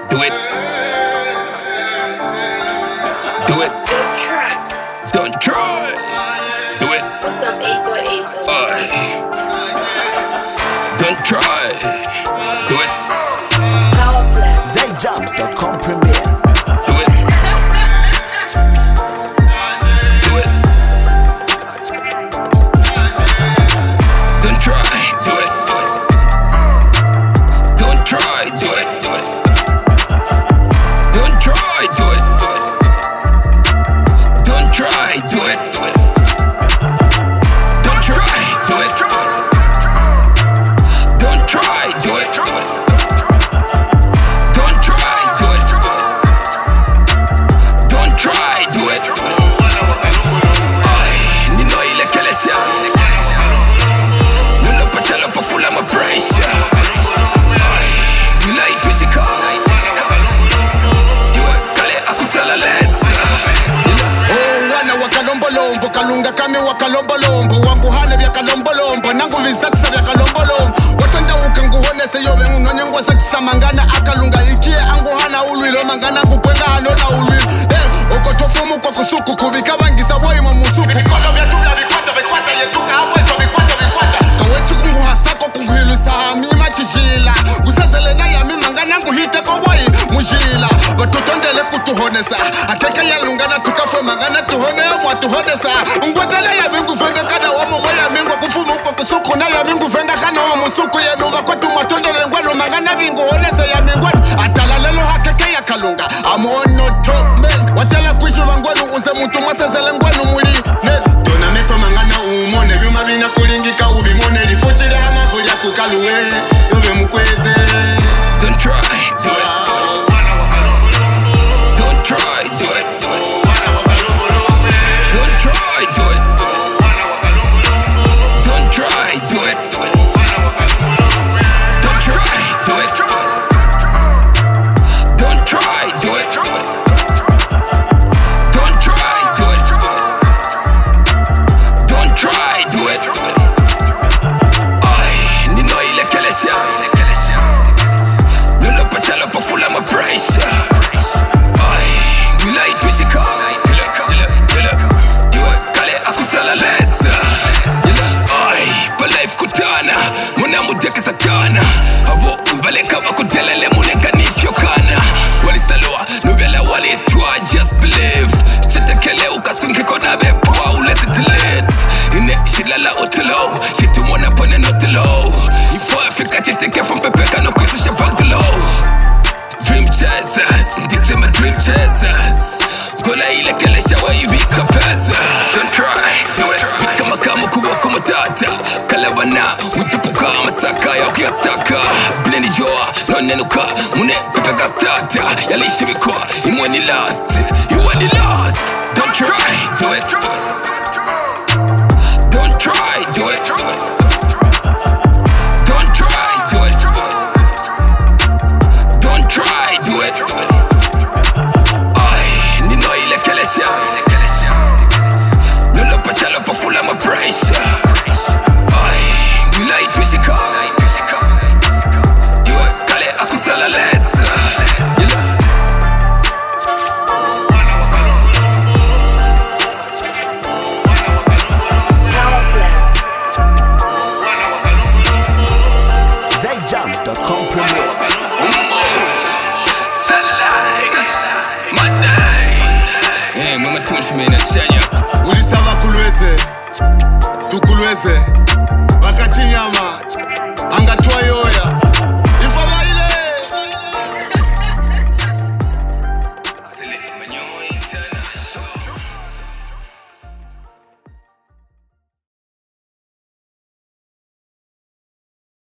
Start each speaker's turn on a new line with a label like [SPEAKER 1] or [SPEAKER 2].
[SPEAKER 1] Do it. Do it. Don't try. Do it.
[SPEAKER 2] What's up, 808?
[SPEAKER 1] Don't try. Do it.
[SPEAKER 2] Power Play.
[SPEAKER 3] ZayJams.com Premiere.
[SPEAKER 1] Do it. Do it. Don't try. Do it. Don't try. Do it. Don't try. Do it. Don't try. Do it. Don't try. Do it. Don't try. Do it. Don't try. Do it. Don't try. Do it. Ay, nino ile kelesha. Nulo pachalo pa fula ma pressure. Ay, nila itwisika. Iwe kale akusala lesa.
[SPEAKER 4] Wakalombolombo kalunga kame wakalombolombo wanguhane vya kalombolombo nangu visakisa vya kalombolombo watanda ukanguhone seyobe munonyengwa sakisa mangana akalunga ikie anguhana ulwilo mangana kupwenga hanola ulwilo okotofumu kwa kusuku kubika wangisa woi mamusuku vikondo vya tubla vikwata yetuka abweto vikwata kawechi kunguhasako kunguhilu sahamima chishila gusazele na yami mangana nguhite kowoi mujila batutondele kutuhonesa ateke yalungana tukafwe mangana tuhone mwatuhonesa ngwetele ya mingu venga kada wa momo ya mingu kufumu uko kusuku na ya mingu venga kana wa musuku yenuga kwetu mwatondele ngwenu mangana vingu honesa ya mingwenu atalalelo hakeke ya kalunga amono top man watela kuishi wangwenu uze mutu mwasezele ngwenu muli tona meso mangana umone vyuma vina kulingika ubimone lifuchile hama vulia kukaluwe yove mukweze.
[SPEAKER 1] Don't try. Do it. Don't try. Do it. Don't try. Do it. Don't try. Do it. Don't try. Do it. Don't try. Do it. Don't try. Do it. Don't try. Do it. Ay, nino ile kelesha. Nulo pachalo pa fula ma pressure. Ay, nila itwisika. Dila. Iwe kale akusala lesa. Ay, pa life kutana. Muna mudeke satana. Avo ubale kama kutelele mulenga nifyo kana. Walisaloa nubela walitwa just believe. Chetekele ukasunge kona bepwa ulesi delete. Ine shilala utilo. Shitu mwana pone notilo. Ifo Afrika cheteke from pepeka no kuisusha bantalo. Dream chasers, this is my dream chasers. Gola ile kelesha wa hivi kapesa. Don't try, do it. Pika makamu kuwa kumatata. Kalawana, wipipuka masaka ya ukiyataka. Bleni joa, no nenuka. Mune pepeka starter. Yalishi wiko, imwe ni last. You are the last. Don't try, do it. Don't try, do it. Don't try, do it. Don't try, do it. Ay, nino ile kelesha. Nulo pachalo pa fula ma pressure. Ay, wila itwisika. Iwe kale akusala lesa.
[SPEAKER 2] Power Play.
[SPEAKER 3] ZayJams.com Premiere.
[SPEAKER 1] Mama tushmena chanya.
[SPEAKER 4] Ulisava kulweze tukulweze wakachinyama